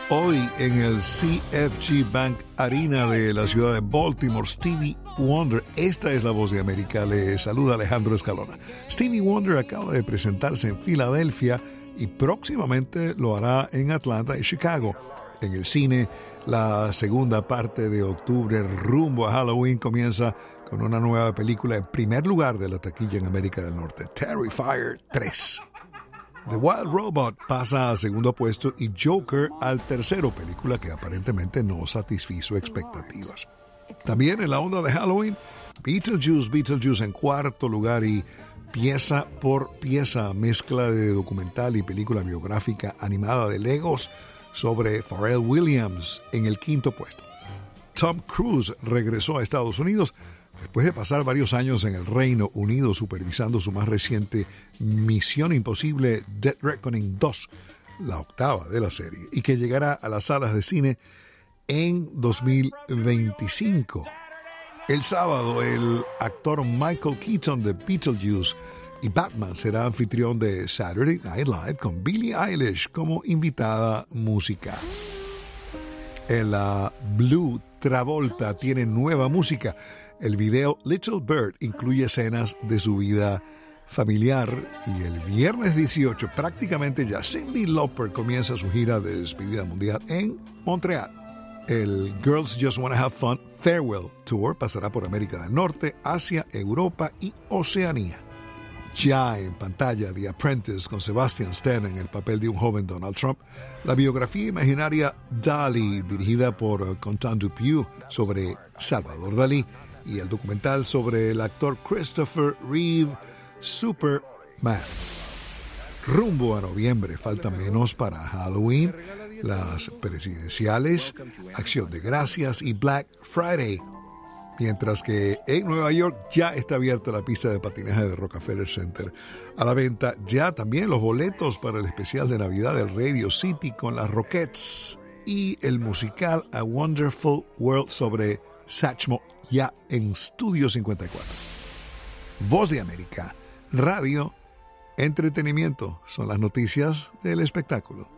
Hoy en el CFG Bank Arena de la ciudad de Baltimore, Stevie Wonder, esta es la voz de América, le saluda Alejandro Escalona. Stevie Wonder acaba de presentarse en Filadelfia y próximamente lo hará en Atlanta y Chicago. En el cine, la segunda parte de octubre, rumbo a Halloween, comienza con una nueva película en primer lugar de la taquilla en América del Norte, Terrifier 3. The Wild Robot pasa al segundo puesto y Joker al tercero, película que aparentemente no satisfizo expectativas. También en la onda de Halloween, Beetlejuice en cuarto lugar y pieza por pieza, mezcla de documental y película biográfica animada de Legos sobre Pharrell Williams en el quinto puesto. Tom Cruise regresó a Estados Unidos después de pasar varios años en el Reino Unido supervisando su más reciente Misión Imposible Dead Reckoning 2, la octava de la serie, y que llegará a las salas de cine en 2025. El sábado, el actor Michael Keaton de Beetlejuice y Batman será anfitrión de Saturday Night Live con Billie Eilish como invitada musical. En la Blue, Travolta tiene nueva música. El video Little Bird incluye escenas de su vida familiar y el viernes 18 prácticamente ya Cyndi Lauper comienza su gira de despedida mundial en Montreal. El Girls Just Wanna Have Fun Farewell Tour pasará por América del Norte, Asia, Europa y Oceanía. Ya en pantalla, The Apprentice con Sebastian Stan en el papel de un joven Donald Trump, la biografía imaginaria Dalí, dirigida por Quentin Dupieux sobre Salvador Dalí, y el documental sobre el actor Christopher Reeve, Superman. Rumbo a noviembre, falta menos para Halloween, las presidenciales, Acción de Gracias y Black Friday. Mientras que en Nueva York ya está abierta la pista de patinaje de Rockefeller Center. A la venta ya también los boletos para el especial de Navidad del Radio City con las Rockettes y el musical A Wonderful World sobre Satchmo ya en Studio 54. Voz de América, radio, entretenimiento, son las noticias del espectáculo.